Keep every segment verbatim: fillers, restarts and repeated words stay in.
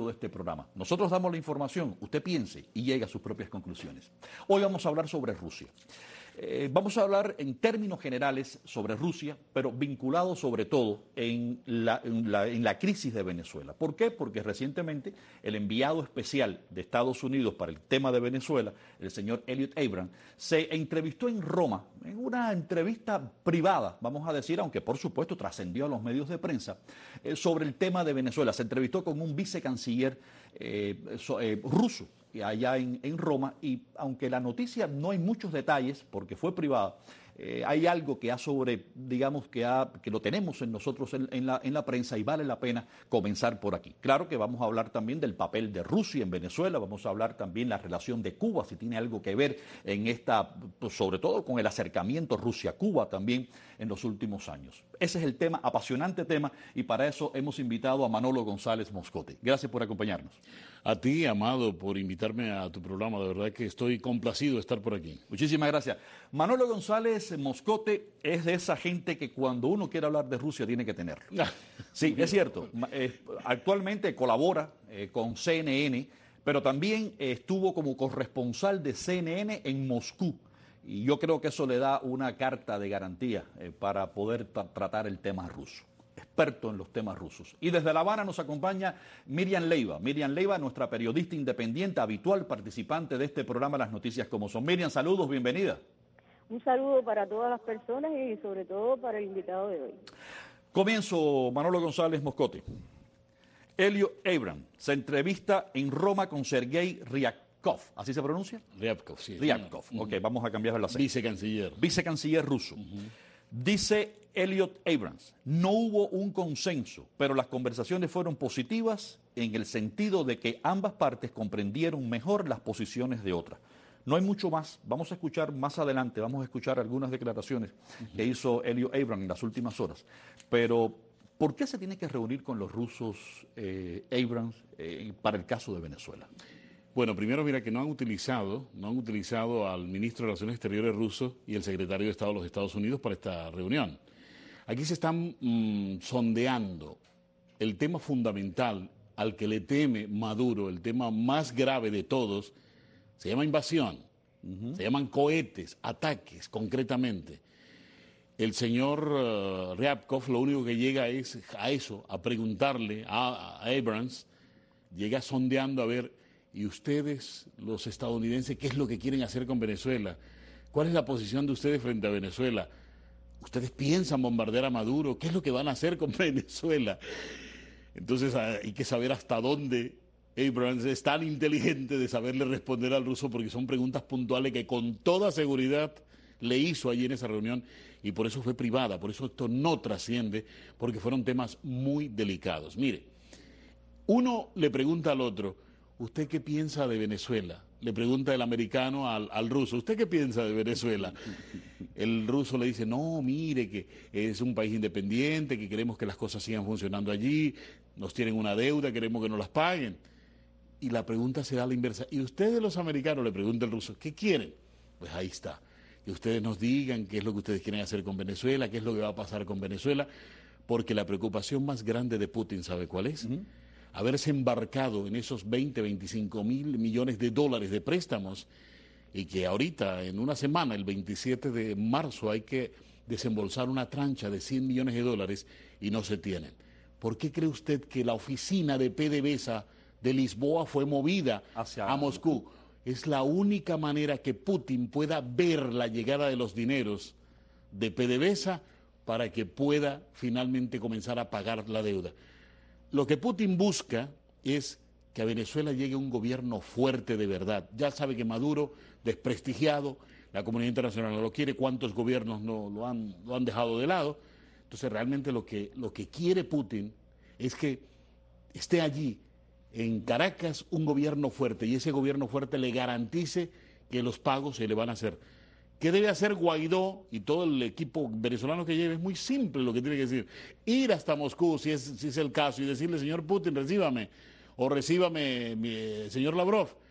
de este programa. Nosotros damos la información, usted piense y llegue a sus propias conclusiones. Hoy vamos a hablar sobre Rusia. Eh, vamos a hablar en términos generales sobre Rusia, pero vinculado sobre todo en la, en, la, en la crisis de Venezuela. ¿Por qué? Porque recientemente el enviado especial de Estados Unidos para el tema de Venezuela, el señor Elliot Abrams, se entrevistó en Roma, en una entrevista privada, vamos a decir, aunque por supuesto trascendió a los medios de prensa, eh, sobre el tema de Venezuela. Se entrevistó con un vicecanciller eh, so, eh, ruso, allá en, en Roma, y aunque la noticia no hay muchos detalles porque fue privada, eh, hay algo que ha sobre, digamos, que, ha, que lo tenemos en nosotros en, en, la, en la prensa y vale la pena comenzar por aquí. Claro que vamos a hablar también del papel de Rusia en Venezuela, vamos a hablar también de la relación de Cuba, si tiene algo que ver en esta, pues sobre todo con el acercamiento Rusia-Cuba también en los últimos años. Ese es el tema, apasionante tema, y para eso hemos invitado a Manolo González Moscote. Gracias por acompañarnos. A ti, Amado, por invitarme a tu programa. De verdad que estoy complacido de estar por aquí. Muchísimas gracias. Manolo González Moscote es de esa gente que cuando uno quiere hablar de Rusia tiene que tenerlo. Sí, es cierto. Eh, actualmente colabora eh, con C N N, pero también eh, estuvo como corresponsal de C N N en Moscú. Y yo creo que eso le da una carta de garantía eh, para poder tra tratar el tema ruso. Experto en los temas rusos. Y desde La Habana nos acompaña Miriam Leiva. Miriam Leiva, nuestra periodista independiente, habitual participante de este programa Las Noticias Como Son. Miriam, saludos, bienvenida. Un saludo para todas las personas y sobre todo para el invitado de hoy. Comienzo, Manolo González Moscote. Elliot Abrams se entrevista en Roma con Sergei Ryabkov. ¿Así se pronuncia? Ryabkov, sí. Ryabkov. Uh-huh. Ok, vamos a cambiar la C. Vicecanciller. Vicecanciller ruso. Uh-huh. Dice Elliot Abrams, no hubo un consenso, pero las conversaciones fueron positivas en el sentido de que ambas partes comprendieron mejor las posiciones de otras. No hay mucho más, vamos a escuchar más adelante, vamos a escuchar algunas declaraciones uh-huh. que hizo Elliot Abrams en las últimas horas, pero ¿por qué se tiene que reunir con los rusos eh, Abrams eh, para el caso de Venezuela? Bueno, primero mira que no han utilizado, no han utilizado al ministro de Relaciones Exteriores ruso y el secretario de Estado de los Estados Unidos para esta reunión. Aquí se están mmm, sondeando el tema fundamental al que le teme Maduro, el tema más grave de todos, se llama invasión, uh-huh. se llaman cohetes, ataques concretamente. El señor uh, Ryabkov lo único que llega es a eso, a preguntarle a, a Abrams, llega sondeando a ver, ¿y ustedes, los estadounidenses, qué es lo que quieren hacer con Venezuela? ¿Cuál es la posición de ustedes frente a Venezuela? ¿Ustedes piensan bombardear a Maduro? ¿Qué es lo que van a hacer con Venezuela? Entonces hay que saber hasta dónde Abrams es tan inteligente de saberle responder al ruso, porque son preguntas puntuales que con toda seguridad le hizo allí en esa reunión, y por eso fue privada, por eso esto no trasciende, porque fueron temas muy delicados. Mire, uno le pregunta al otro, ¿usted qué piensa de Venezuela? Le pregunta el americano al, al ruso, ¿usted qué piensa de Venezuela? El ruso le dice, no, mire, que es un país independiente, que queremos que las cosas sigan funcionando allí, nos tienen una deuda, queremos que nos las paguen. Y la pregunta será la inversa. ¿Y ustedes los americanos? Le pregunta el ruso, ¿qué quieren? Pues ahí está. Que ustedes nos digan qué es lo que ustedes quieren hacer con Venezuela, qué es lo que va a pasar con Venezuela, porque la preocupación más grande de Putin, ¿sabe cuál es? Uh-huh. Haberse embarcado en esos veinte, veinticinco mil millones de dólares de préstamos, y que ahorita, en una semana, el veintisiete de marzo, hay que desembolsar una trancha de cien millones de dólares y no se tienen. ¿Por qué cree usted que la oficina de PDVSA de Lisboa fue movida hacia a Moscú? Es la única manera que Putin pueda ver la llegada de los dineros de PDVSA para que pueda finalmente comenzar a pagar la deuda. Lo que Putin busca es que a Venezuela llegue un gobierno fuerte de verdad. Ya sabe que Maduro, desprestigiado, la comunidad internacional no lo quiere, cuántos gobiernos no lo han, lo han dejado de lado. Entonces realmente lo que, lo que quiere Putin es que esté allí, en Caracas, un gobierno fuerte, y ese gobierno fuerte le garantice que los pagos se le van a hacer. ¿Qué debe hacer Guaidó y todo el equipo venezolano que lleve? Es muy simple lo que tiene que decir. Ir hasta Moscú, si es, si es el caso, y decirle, señor Putin, recíbame, o recíbame, mi, señor Lavrov,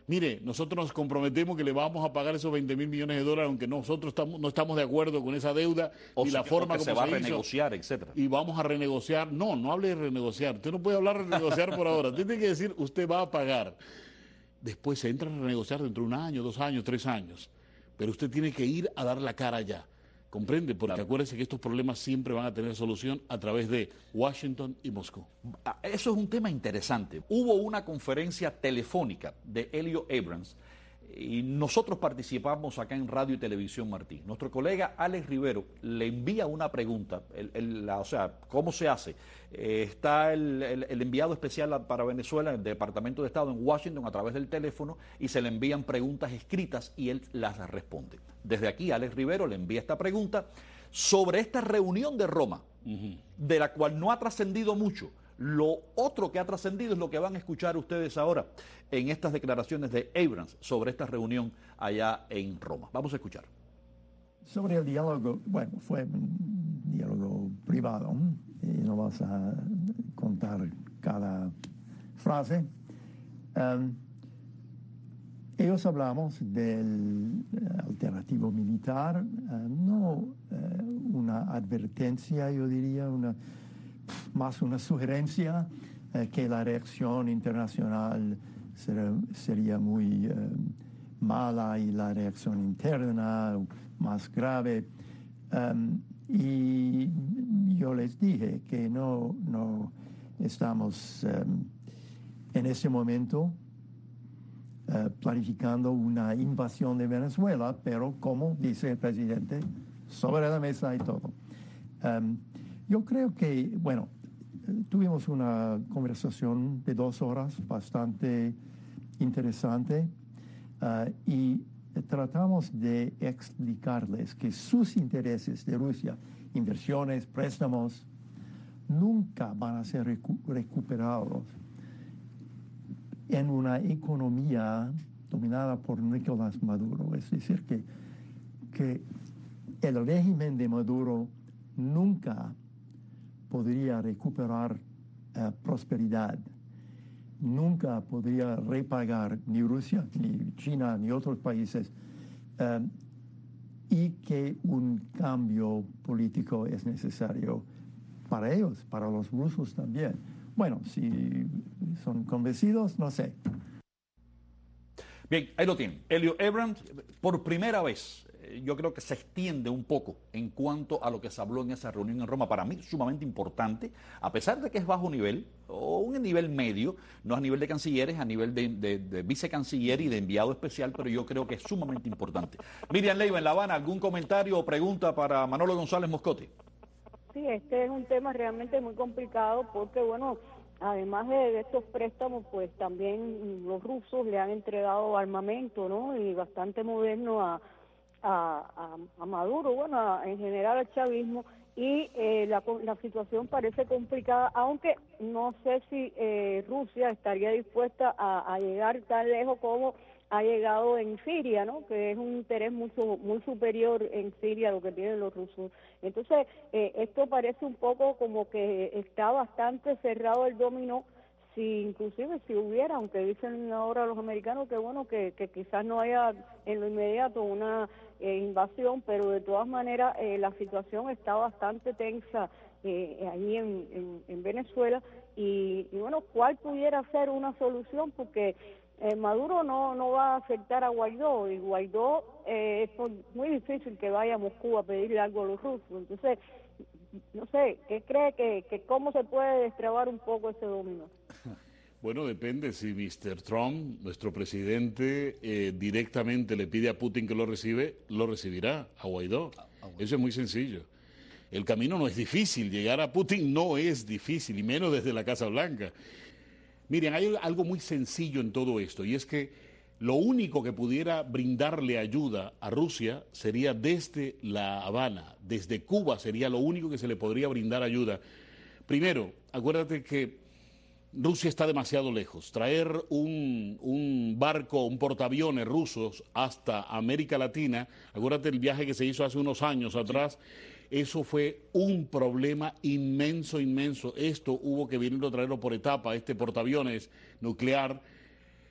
Mire, nosotros nos comprometemos que le vamos a pagar esos veinte mil millones de dólares, aunque nosotros estamos, no estamos de acuerdo con esa deuda o y sea, la forma que como se va se a hizo, renegociar, etcétera. y vamos a renegociar. No, no hable de renegociar. Usted no puede hablar de renegociar por ahora. Usted tiene que decir, usted va a pagar. Después se entra a renegociar dentro de un año, dos años, tres años. Pero usted tiene que ir a dar la cara ya. ¿Comprende? Porque claro, acuérdese que estos problemas siempre van a tener solución a través de Washington y Moscú. Eso es un tema interesante. Hubo una conferencia telefónica de Elliot Abrams y nosotros participamos acá en Radio y Televisión Martí. Nuestro colega Alex Rivero le envía una pregunta, el, el, la, o sea, ¿cómo se hace? Eh, está el, el, el enviado especial para Venezuela, el Departamento de Estado en Washington, a través del teléfono, y se le envían preguntas escritas y él las responde. Desde aquí, Alex Rivero le envía esta pregunta sobre esta reunión de Roma, uh-huh, de la cual no ha trascendido mucho. Lo otro que ha trascendido es lo que van a escuchar ustedes ahora en estas declaraciones de Abrams sobre esta reunión allá en Roma. Vamos a escuchar. Sobre el diálogo, bueno, fue un diálogo privado, y no vas a contar cada frase. Um, ellos hablamos del alternativo militar, uh, no uh, una advertencia, yo diría, una más una sugerencia eh, que la reacción internacional será, sería muy eh, mala y la reacción interna más grave. Um, y yo les dije que no, no estamos um, en ese momento uh, planificando una invasión de Venezuela, pero como dice el presidente, sobre la mesa y todo. Um, Yo creo que, bueno, tuvimos una conversación de dos horas bastante interesante uh, y tratamos de explicarles que sus intereses de Rusia, inversiones, préstamos, nunca van a ser recu- recuperados en una economía dominada por Nicolás Maduro. Es decir, que, que el régimen de Maduro nunca podría recuperar uh, prosperidad, nunca podría repagar ni Rusia, ni China, ni otros países, uh, y que un cambio político es necesario para ellos, para los rusos también. Bueno, si son convencidos, no sé. Bien, ahí lo tienen. Elliot Abrams, por primera vez, yo creo que se extiende un poco en cuanto a lo que se habló en esa reunión en Roma. Para mí, sumamente importante, a pesar de que es bajo nivel, o un nivel medio, no a nivel de cancilleres, a nivel de, de, de vicecanciller y de enviado especial, pero yo creo que es sumamente importante. Miriam Leiva, en La Habana, ¿algún comentario o pregunta para Manolo González Moscote? Sí, este es un tema realmente muy complicado porque, bueno, además de, de estos préstamos, pues también los rusos le han entregado armamento, ¿no? Y bastante moderno a A, a, a Maduro, bueno, a, en general al chavismo, y eh, la, la situación parece complicada, aunque no sé si eh, Rusia estaría dispuesta a, a llegar tan lejos como ha llegado en Siria, ¿no? Que es un interés mucho muy superior en Siria a lo que tienen los rusos. Entonces, eh, esto parece un poco como que está bastante cerrado el dominó. Si inclusive si hubiera, aunque dicen ahora los americanos que bueno, que, que quizás no haya en lo inmediato una eh, invasión, pero de todas maneras eh, la situación está bastante tensa eh, ahí en, en, en Venezuela y, y bueno, ¿cuál pudiera ser una solución? Porque eh, Maduro no, no va a aceptar a Guaidó y Guaidó eh, es muy difícil que vaya a Moscú a pedirle algo a los rusos, entonces no sé, ¿qué cree que, que cómo se puede destrabar un poco ese dominó? Bueno, depende. Si mister Trump, nuestro presidente, eh, directamente le pide a Putin que lo recibe, lo recibirá a Guaidó. Ah, ah, bueno. Eso es muy sencillo. El camino no es difícil, llegar a Putin no es difícil, y menos desde la Casa Blanca. Miren, hay algo muy sencillo en todo esto, y es que lo único que pudiera brindarle ayuda a Rusia sería desde La Habana, desde Cuba sería lo único que se le podría brindar ayuda. Primero, acuérdate que Rusia está demasiado lejos. Traer un, un barco, un portaaviones rusos hasta América Latina, acuérdate el viaje que se hizo hace unos años atrás, eso fue un problema inmenso, inmenso. Esto hubo que venirlo a traerlo por etapa, este portaaviones nuclear.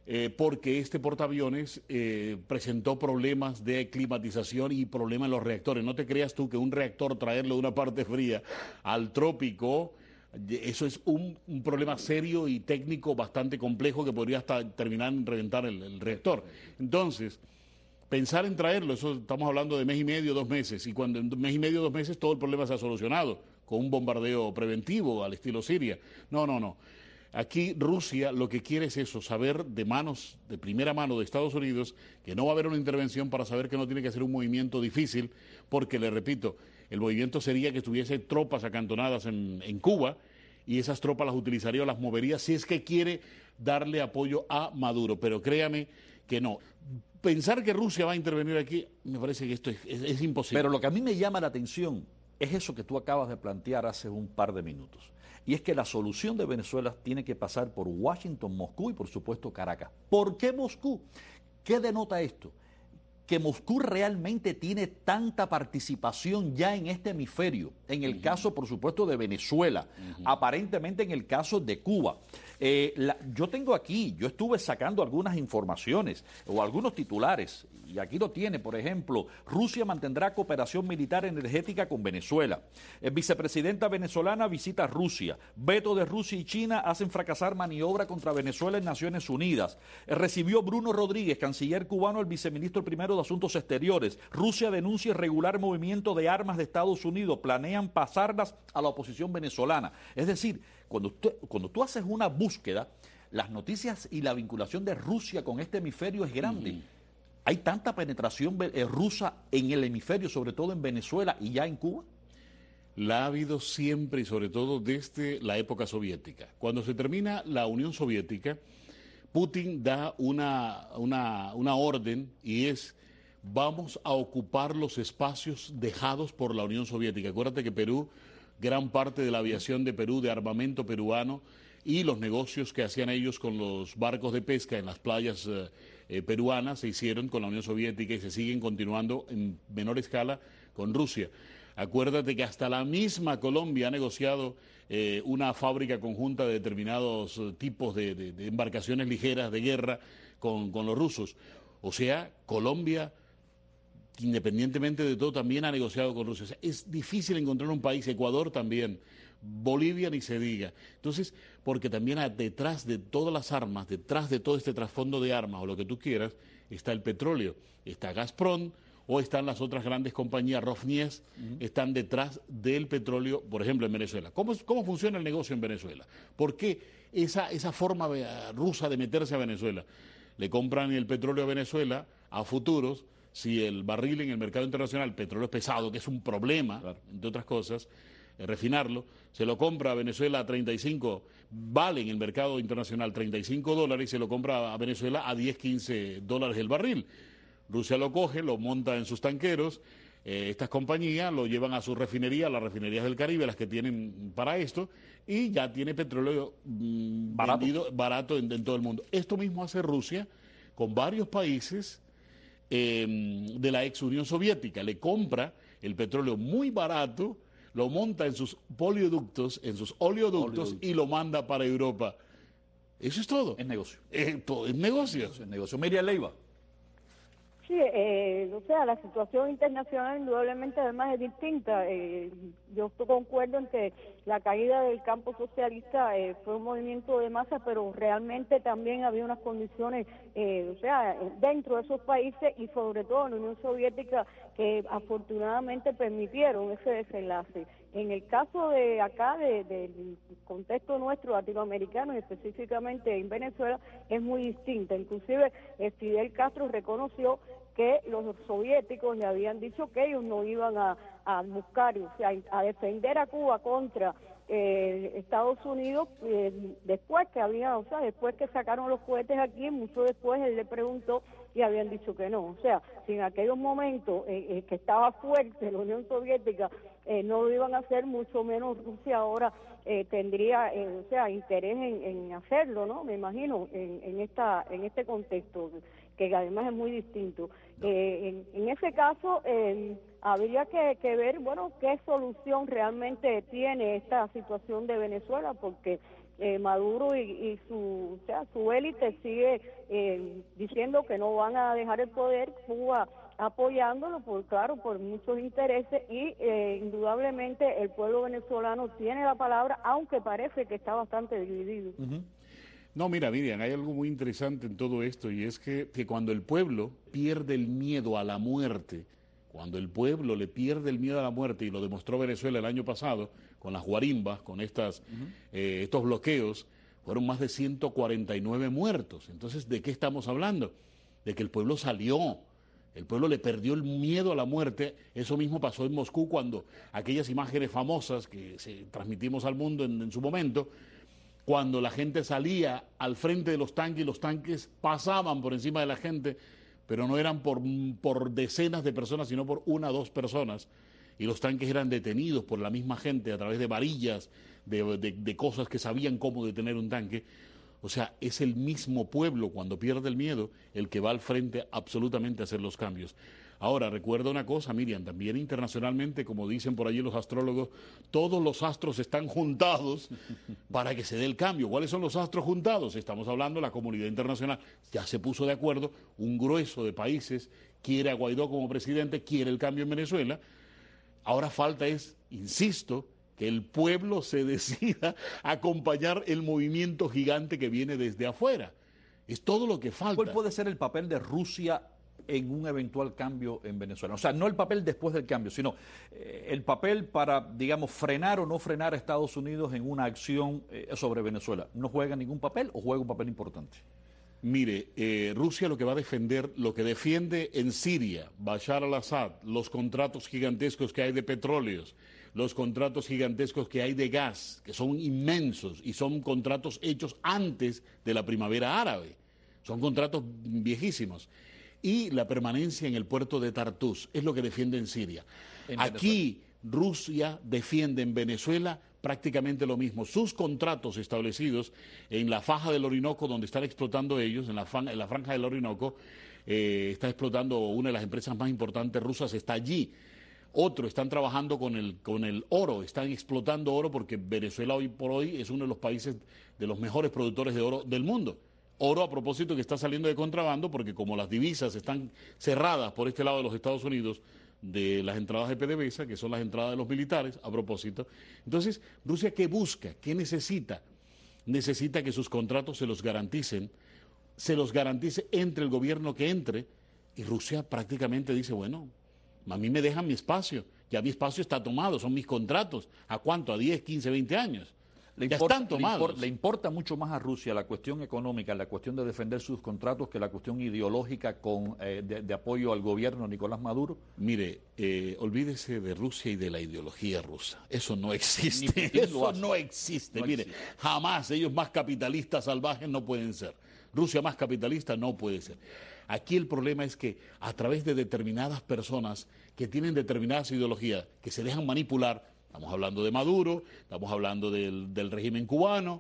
eh, porque este portaaviones eh, presentó problemas de climatización y problemas en los reactores. No te creas tú que un reactor, traerlo de una parte fría al trópico, eso es un, un problema serio y técnico bastante complejo que podría hasta terminar en reventar el, el reactor. Entonces, pensar en traerlo, eso estamos hablando de mes y medio, dos meses, y cuando en mes y medio, dos meses todo el problema se ha solucionado con un bombardeo preventivo al estilo Siria. No, no, no. Aquí Rusia lo que quiere es eso, saber de manos, de primera mano de Estados Unidos, que no va a haber una intervención, para saber que no tiene que hacer un movimiento difícil, porque, le repito, el movimiento sería que estuviese tropas acantonadas en, en Cuba, y esas tropas las utilizaría o las movería si es que quiere darle apoyo a Maduro. Pero créame que no. Pensar que Rusia va a intervenir aquí, me parece que esto es, es, es imposible. Pero lo que a mí me llama la atención es eso que tú acabas de plantear hace un par de minutos. Y es que la solución de Venezuela tiene que pasar por Washington, Moscú y por supuesto Caracas. ¿Por qué Moscú? ¿Qué denota esto? Que Moscú realmente tiene tanta participación ya en este hemisferio, en el uh-huh. caso, por supuesto, de Venezuela, uh-huh. aparentemente en el caso de Cuba. Eh, la, yo tengo aquí, yo estuve sacando algunas informaciones o algunos titulares, y aquí lo tiene, por ejemplo, Rusia mantendrá cooperación militar energética con Venezuela. El vicepresidenta venezolana visita Rusia. Veto de Rusia y China hacen fracasar maniobra contra Venezuela en Naciones Unidas. Eh, recibió Bruno Rodríguez, canciller cubano, el viceministro primero de Asuntos Exteriores. Rusia denuncia irregular movimiento de armas de Estados Unidos. Planean pasarlas a la oposición venezolana. Es decir, cuando, usted, cuando tú haces una búsqueda, las noticias y la vinculación de Rusia con este hemisferio es grande. Uh-huh. ¿Hay tanta penetración eh, rusa en el hemisferio, sobre todo en Venezuela y ya en Cuba? La ha habido siempre y sobre todo desde la época soviética. Cuando se termina la Unión Soviética, Putin da una, una, una orden y es: vamos a ocupar los espacios dejados por la Unión Soviética. Acuérdate que Perú, gran parte de la aviación de Perú, de armamento peruano y los negocios que hacían ellos con los barcos de pesca en las playas eh, eh, peruanas se hicieron con la Unión Soviética y se siguen continuando en menor escala con Rusia. Acuérdate que hasta la misma Colombia ha negociado eh, una fábrica conjunta de determinados eh, tipos de, de, de embarcaciones ligeras de guerra con, con los rusos. O sea, Colombia, independientemente de todo, también ha negociado con Rusia. O sea, es difícil encontrar un país, Ecuador también, Bolivia ni se diga. Entonces, porque también detrás de todas las armas, detrás de todo este trasfondo de armas o lo que tú quieras, está el petróleo, está Gazprom o están las otras grandes compañías, Rosneft, uh-huh. están detrás del petróleo, por ejemplo, en Venezuela. ¿Cómo, cómo funciona el negocio en Venezuela? ¿Por qué esa, esa forma rusa de meterse a Venezuela? Le compran el petróleo a Venezuela a futuros. Si el barril en el mercado internacional, petróleo pesado, que es un problema, claro. entre otras cosas, eh, refinarlo, se lo compra a Venezuela a treinta y cinco, vale en el mercado internacional treinta y cinco dólares y se lo compra a Venezuela a diez, quince dólares el barril. Rusia lo coge, lo monta en sus tanqueros, eh, estas compañías lo llevan a su refinería, las refinerías del Caribe, las que tienen para esto, y ya tiene petróleo mmm, barato, vendido, barato en, en todo el mundo. Esto mismo hace Rusia con varios países eh, de la ex Unión Soviética. Le compra el petróleo muy barato, lo monta en sus polioductos, en sus oleoductos, oleoductos. y lo manda para Europa. Eso es todo. Es negocio. Eh, todo es negocio. Es negocio. Miriam Leiva. Sí, eh, o sea, la situación internacional indudablemente además es distinta. Eh, yo concuerdo en que la caída del campo socialista eh, fue un movimiento de masa, pero realmente también había unas condiciones, eh, o sea, dentro de esos países y sobre todo en la Unión Soviética que afortunadamente permitieron ese desenlace. En el caso de acá, del de, de contexto nuestro latinoamericano y específicamente en Venezuela, es muy distinta. Inclusive eh, Fidel Castro reconoció que los soviéticos le habían dicho que ellos no iban a, a buscar, o sea, a defender a Cuba contra eh, Estados Unidos, eh, después que había, o sea, después que sacaron los cohetes aquí, mucho después él le preguntó y habían dicho que no. O sea, si en aquellos momentos eh, eh, que estaba fuerte la Unión Soviética eh, no lo iban a hacer, mucho menos Rusia ahora eh, tendría, eh, o sea, interés en, en hacerlo, ¿no? Me imagino, en, en esta, en este contexto, que además es muy distinto. Eh, en, en ese caso, eh, habría que, que ver, bueno, qué solución realmente tiene esta situación de Venezuela, porque eh, Maduro y, y su, o sea, su élite sigue eh, diciendo que no van a dejar el poder, Cuba apoyándolo, por claro, por muchos intereses, y eh, indudablemente el pueblo venezolano tiene la palabra, aunque parece que está bastante dividido. Uh-huh. No, mira, Miriam, hay algo muy interesante en todo esto, y es que, que cuando el pueblo pierde el miedo a la muerte, cuando el pueblo le pierde el miedo a la muerte, y lo demostró Venezuela el año pasado, con las guarimbas, con estas, uh-huh. eh, estos bloqueos, fueron más de ciento cuarenta y nueve muertos. Entonces, ¿de qué estamos hablando? De que el pueblo salió. El pueblo le perdió el miedo a la muerte. Eso mismo pasó en Moscú cuando aquellas imágenes famosas que se transmitimos al mundo en, en su momento, cuando la gente salía al frente de los tanques y los tanques pasaban por encima de la gente, pero no eran por, por decenas de personas, sino por una o dos personas, y los tanques eran detenidos por la misma gente a través de varillas, de, de, de cosas que sabían cómo detener un tanque. O sea, es el mismo pueblo, cuando pierde el miedo, el que va al frente absolutamente a hacer los cambios. Ahora, recuerda una cosa, Miriam, también internacionalmente, como dicen por allí los astrólogos, todos los astros están juntados para que se dé el cambio. ¿Cuáles son los astros juntados? Estamos hablando de la comunidad internacional. Ya se puso de acuerdo, un grueso de países quiere a Guaidó como presidente, quiere el cambio en Venezuela. Ahora falta es, insisto, que el pueblo se decida a acompañar el movimiento gigante que viene desde afuera. Es todo lo que falta. ¿Cuál puede ser el papel de Rusia en un eventual cambio en Venezuela? O sea, no el papel después del cambio, sino eh, el papel para, digamos, frenar o no frenar a Estados Unidos en una acción eh, sobre Venezuela. ¿No juega ningún papel o juega un papel importante? Mire, eh, Rusia lo que va a defender, lo que defiende en Siria, Bashar al-Assad, los contratos gigantescos que hay de petróleos, los contratos gigantescos que hay de gas, que son inmensos y son contratos hechos antes de la primavera árabe, son contratos viejísimos, y la permanencia en el puerto de Tartus es lo que defiende en Siria. En Aquí Rusia defiende en Venezuela prácticamente lo mismo. Sus contratos establecidos en la faja del Orinoco, donde están explotando ellos, en la, fan, en la franja del Orinoco, eh, está explotando una de las empresas más importantes rusas, está allí. Otro, están trabajando con el, con el oro, están explotando oro porque Venezuela hoy por hoy es uno de los países de los mejores productores de oro del mundo. Oro, a propósito, que está saliendo de contrabando porque como las divisas están cerradas por este lado de los Estados Unidos, de las entradas de PDVSA, que son las entradas de los militares, a propósito. Entonces, ¿Rusia qué busca? ¿Qué necesita? Necesita que sus contratos se los garanticen, se los garantice entre el gobierno que entre, y Rusia prácticamente dice, bueno, a mí me dejan mi espacio, ya mi espacio está tomado, son mis contratos. ¿A cuánto? ¿A diez, quince, veinte años? Le ya importa, están tomados. Le, impor, le importa mucho más a Rusia la cuestión económica, la cuestión de defender sus contratos, que la cuestión ideológica con, eh, de, de apoyo al gobierno de Nicolás Maduro. Mire, eh, olvídese de Rusia y de la ideología rusa. Eso no existe. Eso no existe. No Mire, existe. Jamás. Ellos más capitalistas salvajes no pueden ser. Rusia más capitalista no puede ser. Aquí el problema es que a través de determinadas personas que tienen determinadas ideologías, que se dejan manipular. Estamos hablando de Maduro, estamos hablando del, del régimen cubano,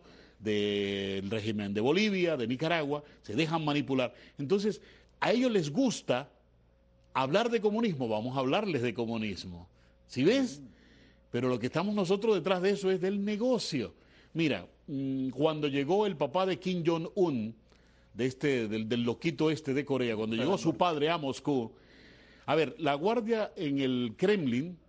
del régimen de Bolivia, de Nicaragua, se dejan manipular. Entonces, a ellos les gusta hablar de comunismo, vamos a hablarles de comunismo. ¿Sí ves? Pero lo que estamos nosotros detrás de eso es del negocio. Mira, cuando llegó el papá de Kim Jong-un, de este, del, del loquito este de Corea, cuando llegó su padre a Moscú, a ver, la guardia en el Kremlin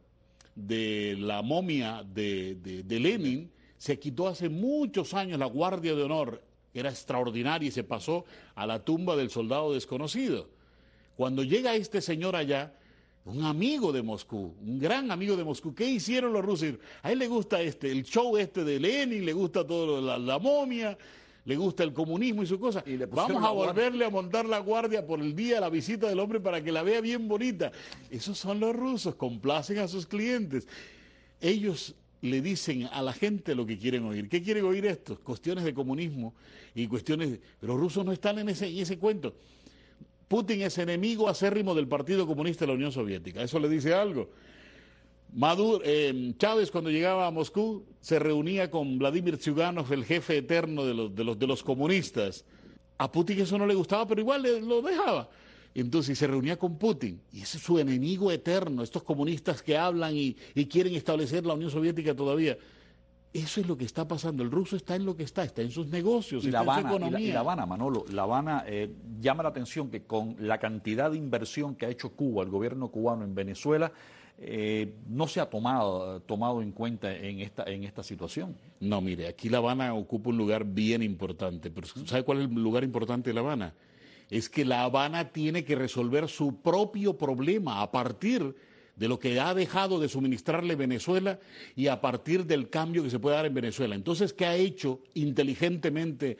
de la momia de, de, de Lenin, se quitó hace muchos años la guardia de honor, era extraordinaria, y se pasó a la tumba del soldado desconocido. Cuando llega este señor allá, un amigo de Moscú, un gran amigo de Moscú, ¿qué hicieron los rusos? A él le gusta este, el show este de Lenin, le gusta todo la, la momia, le gusta el comunismo y su cosa. Y vamos a volverle a montar la guardia por el día de la visita del hombre para que la vea bien bonita. Esos son los rusos, complacen a sus clientes. Ellos le dicen a la gente lo que quieren oír. ¿Qué quieren oír estos? Cuestiones de comunismo y cuestiones... De... Pero los rusos no están en ese, en ese cuento. Putin es enemigo acérrimo del Partido Comunista de la Unión Soviética. Eso le dice algo. Maduro, eh, Chávez, cuando llegaba a Moscú, se reunía con Vladimir Zyuganov, el jefe eterno de los, de los, de los comunistas. A Putin eso no le gustaba, pero igual le, lo dejaba. Entonces se reunía con Putin, y ese es su enemigo eterno, estos comunistas que hablan y, y quieren establecer la Unión Soviética todavía. Eso es lo que está pasando. El ruso está en lo que está, está en sus negocios, y está La en su Habana, economía. Y la, y La Habana, Manolo, La Habana eh, llama la atención que con la cantidad de inversión que ha hecho Cuba, el gobierno cubano en Venezuela, eh, no se ha tomado, tomado en cuenta en esta, en esta situación. No, mire, aquí La Habana ocupa un lugar bien importante. Pero ¿sabe cuál es el lugar importante de La Habana? Es que La Habana tiene que resolver su propio problema a partir de lo que ha dejado de suministrarle Venezuela y a partir del cambio que se puede dar en Venezuela. Entonces, ¿qué ha hecho inteligentemente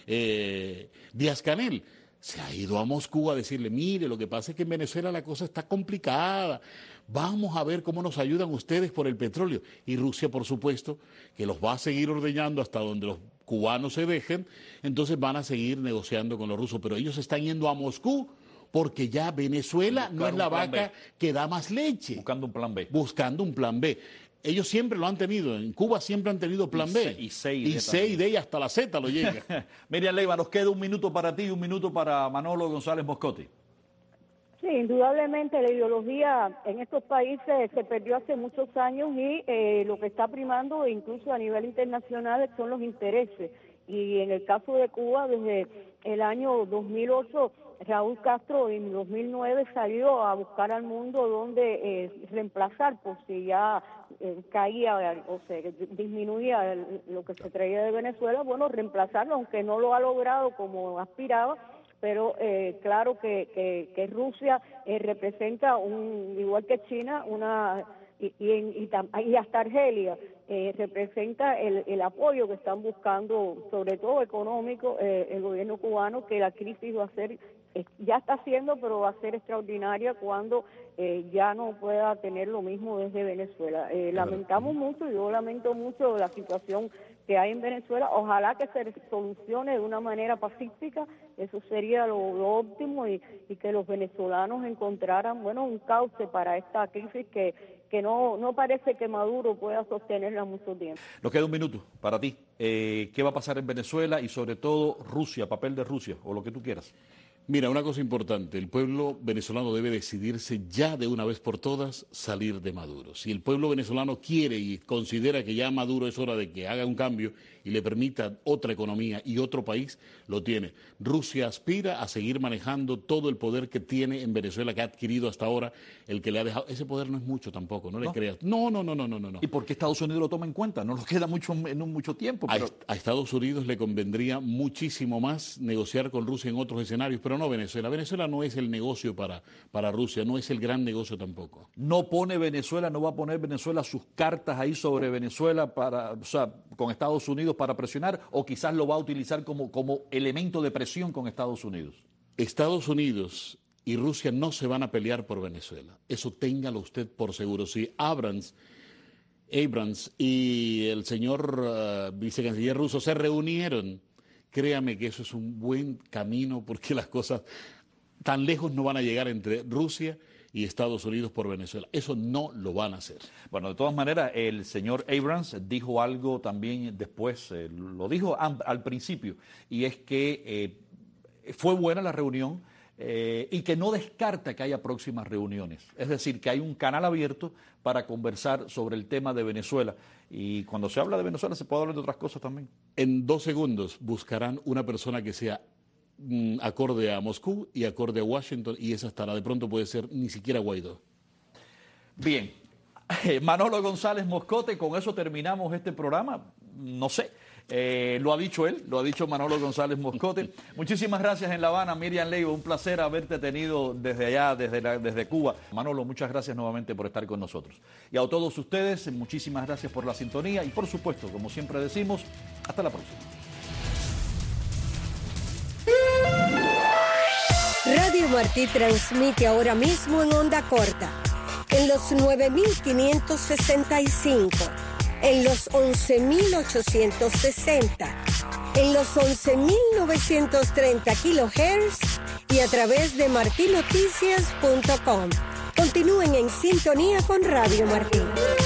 eh, Díaz-Canel? Se ha ido a Moscú a decirle, mire, lo que pasa es que en Venezuela la cosa está complicada, vamos a ver cómo nos ayudan ustedes por el petróleo. Y Rusia, por supuesto, que los va a seguir ordeñando hasta donde los cubanos se dejen, entonces van a seguir negociando con los rusos, pero ellos están yendo a Moscú porque ya Venezuela no es la vaca que da más leche. Buscando un plan B. Buscando un plan B. Ellos siempre lo han tenido, en Cuba siempre han tenido plan B. Y C y D. Y C y D y hasta la Z lo llega. Miriam Leiva, nos queda un minuto para ti y un minuto para Manolo González Moscote. Sí, indudablemente la ideología en estos países se perdió hace muchos años y eh, lo que está primando, incluso a nivel internacional, son los intereses. Y en el caso de Cuba, desde el año dos mil ocho, Raúl Castro en dos mil nueve salió a buscar al mundo donde eh, reemplazar, por si ya eh, caía o se disminuía el, lo que se traía de Venezuela, bueno, reemplazarlo, aunque no lo ha logrado como aspiraba. Pero eh, claro que, que, que Rusia eh, representa, un igual que China, una y, y, y, y hasta Argelia, eh, representa el, el apoyo que están buscando, sobre todo económico, eh, el gobierno cubano, que la crisis va a ser, eh, ya está haciendo, pero va a ser extraordinaria cuando eh, ya no pueda tener lo mismo desde Venezuela. Eh, lamentamos mucho, yo lamento mucho la situación que hay en Venezuela. Ojalá que se solucione de una manera pacífica, eso sería lo, lo óptimo, y, y que los venezolanos encontraran, bueno, un cauce para esta crisis que, que no, no parece que Maduro pueda sostenerla mucho tiempo. Nos queda un minuto para ti. Eh, ¿Qué va a pasar en Venezuela y sobre todo Rusia, papel de Rusia o lo que tú quieras? Mira, una cosa importante, el pueblo venezolano debe decidirse ya de una vez por todas salir de Maduro. Si el pueblo venezolano quiere y considera que ya Maduro es hora de que haga un cambio y le permita otra economía y otro país, lo tiene. Rusia aspira a seguir manejando todo el poder que tiene en Venezuela, que ha adquirido hasta ahora, el que le ha dejado. Ese poder no es mucho tampoco, no le ¿No? creas. No, no, no, no, no, no. ¿Y por qué Estados Unidos lo toma en cuenta? No nos queda mucho en un mucho tiempo. Pero... A, a Estados Unidos le convendría muchísimo más negociar con Rusia en otros escenarios, pero no Venezuela. Venezuela no es el negocio para, para Rusia, no es el gran negocio tampoco. No pone Venezuela, no va a poner Venezuela sus cartas ahí sobre Venezuela para, o sea, con Estados Unidos para presionar, o quizás lo va a utilizar como, como elemento de presión con Estados Unidos. Estados Unidos y Rusia no se van a pelear por Venezuela. Eso téngalo usted por seguro. Si Abrams, Abrams y el señor uh, vicecanciller ruso se reunieron, créame que eso es un buen camino, porque las cosas tan lejos no van a llegar entre Rusia y Estados Unidos por Venezuela. Eso no lo van a hacer. Bueno, de todas maneras, el señor Abrams dijo algo también después, eh, lo dijo al, al principio, y es que eh, fue buena la reunión eh, y que no descarta que haya próximas reuniones. Es decir, que hay un canal abierto para conversar sobre el tema de Venezuela. Y cuando se habla de Venezuela se puede hablar de otras cosas también. En dos segundos buscarán una persona que sea mm, acorde a Moscú y acorde a Washington, y esa estará. De pronto puede ser ni siquiera Guaidó. Bien. Manolo González Moscote, con eso terminamos este programa. No sé. Eh, lo ha dicho él, lo ha dicho Manolo González Moscote. Muchísimas gracias en La Habana, Miriam Leiva, un placer haberte tenido desde allá, desde, la, desde Cuba. Manolo, muchas gracias nuevamente por estar con nosotros. Y a todos ustedes, muchísimas gracias por la sintonía y por supuesto, como siempre decimos, hasta la próxima. Radio Martí transmite ahora mismo en onda corta, en los nueve mil quinientos sesenta y cinco, en los once mil ochocientos sesenta, en los once mil novecientos treinta kilohertz y a través de martinoticias punto com. Continúen en sintonía con Radio Martí.